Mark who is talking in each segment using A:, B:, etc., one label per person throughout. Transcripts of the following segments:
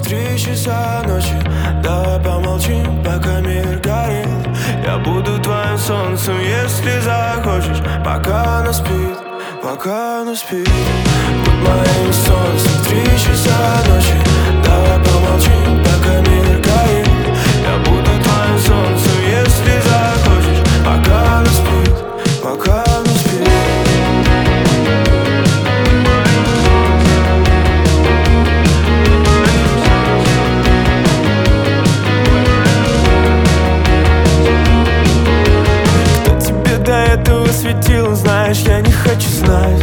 A: 3 часа ночи. Давай помолчим, пока мир горит. Я буду твоим солнцем, если захочешь. Пока она спит, пока она спит. Будь моим солнцем в 3 часа ночи. Давай помолчим, пока мир горит. Я буду твоим солнцем, если захочешь. Пока она спит, пока она спит. Кто тебе до этого светил, знаешь, я не хочу знать.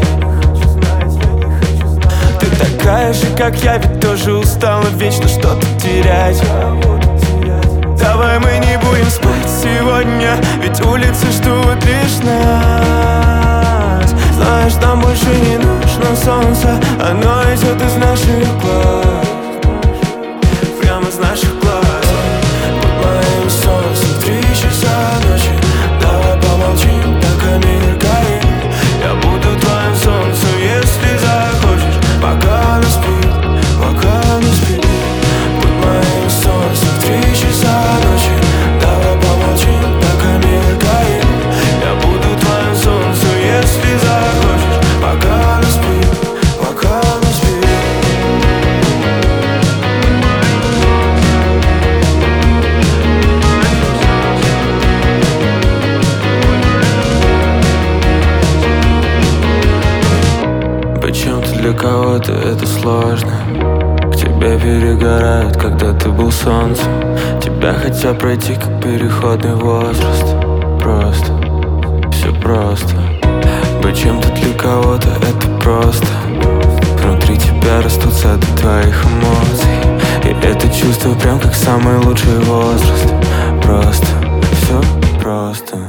A: Ты такая же, как я, ведь тоже устала вечно что-то терять. Давай мы не будем спать сегодня, ведь улицы ждут лишь нас. Знаешь, нам больше не нужно солнце, оно идет из наших глаз, прямо из наших глаз. Будь моим солнцем в 3 часа ночи. Давай помолчим, пока мир горит. Я буду твоим солнцем, если захочешь. Пока она спит, пока она спит. Будь моим солнцем в 3 часа ночи. Давай помолчим, пока мир горит. Я буду твоим солнцем, если захочешь. Пока она спит, пока она спит. Почему-то для кого-то это сложно. К тебе перегорают, когда ты был солнцем. Тебя хотят пройти, как переходный возраст. Просто, все просто. Почему-то для кого-то это просто. Внутри тебя растут сады твоих эмоций. И это чувство прям как самый лучший возраст. Просто, все просто.